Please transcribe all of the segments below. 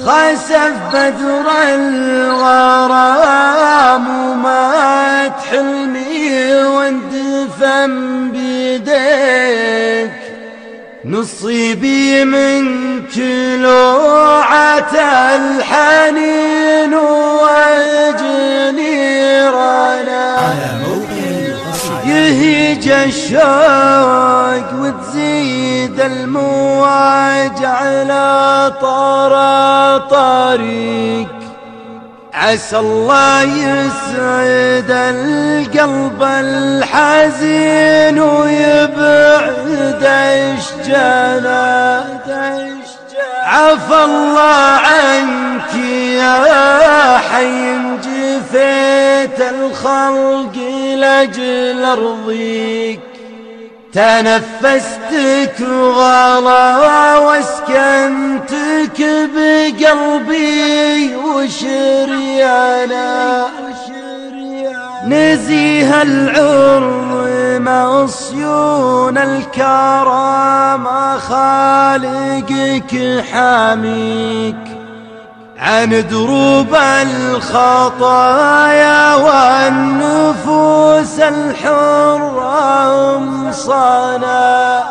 خسف بدر الغرام ومات حلمي واندفن بيديك، نصيبي منك لوعة الحنين وجني رانا يهيج الشوق وتزيد المواج على طريق. عسى الله يسعد القلب الحزين ويبعد اشجانا. عفى الله عنك يا حي جفيت الخلق لأجل أرضيك، تنفستك غلا واسكنتك بقلبي وشريانا. نزيه العرم عصيون الكرام خالقك حاميك، عن دروب الخطايا والنفوس الحرة مصانا.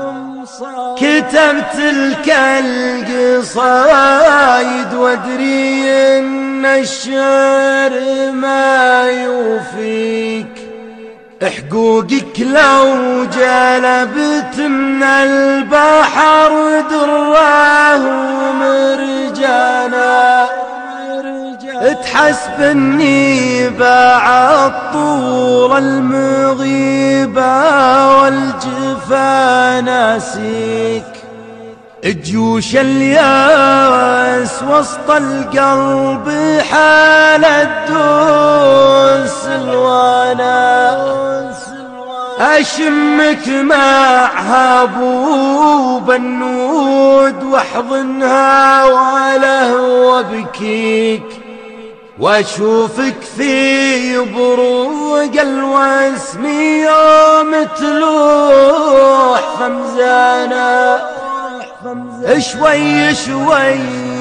كتبت لك القصايد وادري ان الشعر ما يوفيك، حقوقك لو جلبت من البحر دراه ومرجانا. تحسب اني بعد طول المغيبة والجفا ناسيك، جيوش الياس وسط القلب حال الدوس الوانا. أشمك مع هبوب النود واحضنها وله وبكيك، واشوفك في بروق الوسم يوم تلوح فمزانا. شوي شوي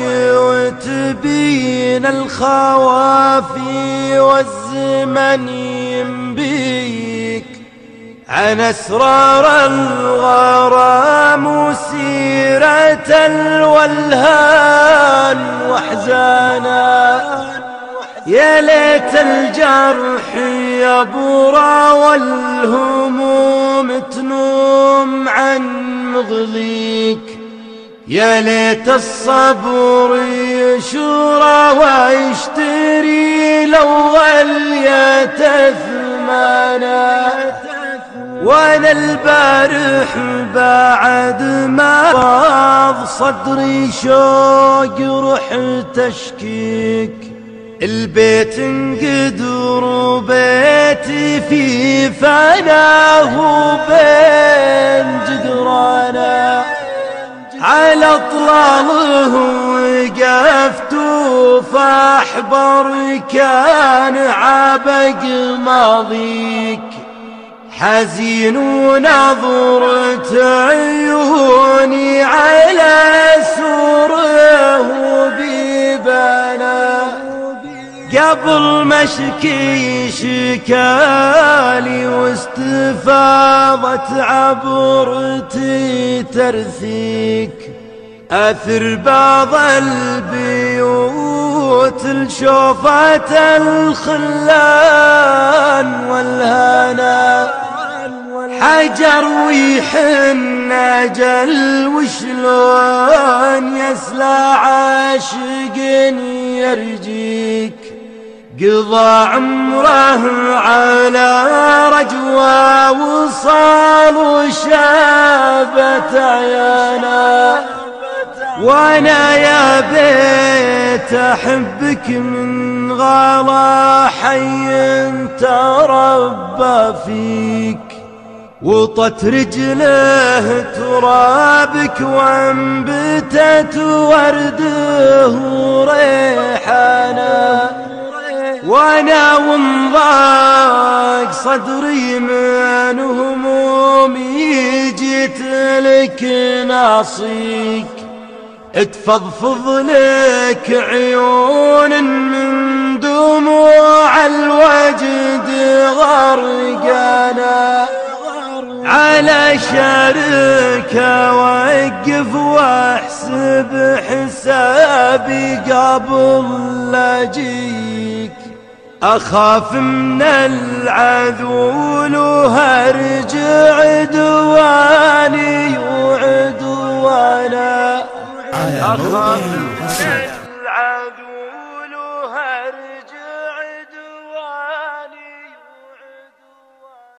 وتبين الخوافي والزمن ينبيك، عن أسرار الغرام وسيرة الولهان وأحزانا. يا ليت الجرح يبرى والهموم تنوم عن مغليك، يا ليت الصبر يشورى ويشتري لو غليت ثمانا. وانا البارح بعد ما فاض صدري شوق رحت اشكيك، البيت انقدر وبيتي في فناه وبين جدرانا. على طلاله وقفت فاحبر كان عبق ماضيك، حزين ونظرت عيوني على سوره وبيبانا. قبل ما اشكي شكالي واستفاضت عبرتي ترثيك، أثر بعض البيوت لشوفة الخلان والهنا. حجر ويحن أجل وشلون يسلى عاشق يرجيك، قضى عمره على رجوى وصال وشابت عيانا. وانا يا بيت احبك من غلا حي تربى فيك، وطت رجله ترابك وانبتت ورده وريحانا. وانا وانضاق صدري من همومي جيت لك ناصيك، تفضفض لك عيون من دموع الوجد غرقانا، على شارك اوقف واحسب حسابي قبل لا اجيك، اخاف من العذول وهرجع عدواني وعدوانا، أخاف